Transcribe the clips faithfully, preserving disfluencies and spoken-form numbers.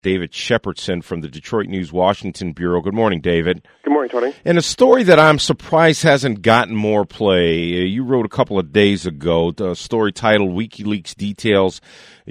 David Shepardson from the Detroit News Washington Bureau. Good morning, David. Good morning, Tony. And a story that I'm surprised hasn't gotten more play. You wrote a couple of days ago, a story titled WikiLeaks Details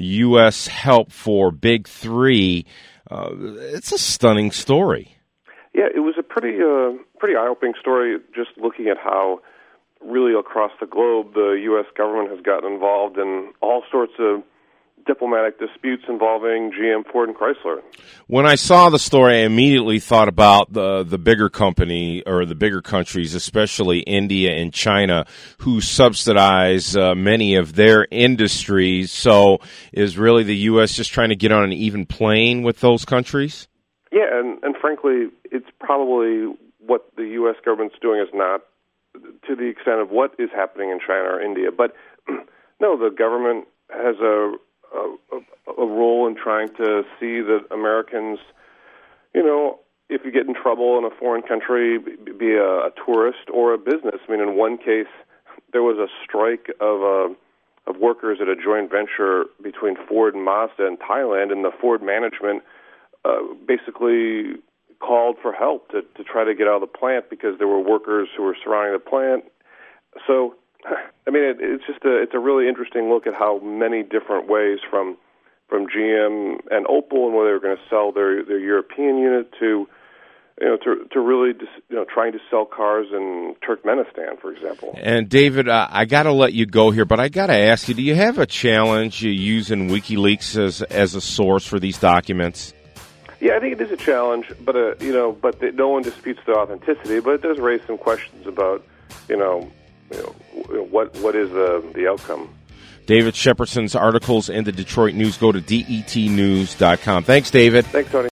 U S Help for Big Three. Uh, it's a stunning story. Yeah, it was a pretty uh, pretty eye-opening story, just looking at how really across the globe the U S government has gotten involved in all sorts of diplomatic disputes involving G M, Ford, and Chrysler. When I saw the story, I immediately thought about the the bigger company or the bigger countries, especially India and China, who subsidize uh, many of their industries. So is really the U S just trying to get on an even plane with those countries? Yeah, and, and frankly, it's probably what the U S government's doing is not to the extent of what is happening in China or India. But no, the government has a A, a role in trying to see that Americans, you know, if you get in trouble in a foreign country, be a, a tourist or a business. I mean, in one case, there was a strike of uh, of workers at a joint venture between Ford and Mazda in Thailand, and the Ford management uh, basically called for help to, to try to get out of the plant because there were workers who were surrounding the plant. So, I mean, it, it's just a it's a really interesting look at how many different ways from from G M and Opel and whether they're going to sell their, their European unit to you know to to really dis, you know trying to sell cars in Turkmenistan, for example. And David, uh, I got to let you go here, but I got to ask you: do you have a challenge using WikiLeaks as as a source for these documents? Yeah, I think it is a challenge, but uh, you know, but the, no one disputes the authenticity. But it does raise some questions about you know. You know, what what is the the outcome? David Shepardson's articles in the Detroit News. Go to det news dot com. Thanks, David. Thanks, Tony.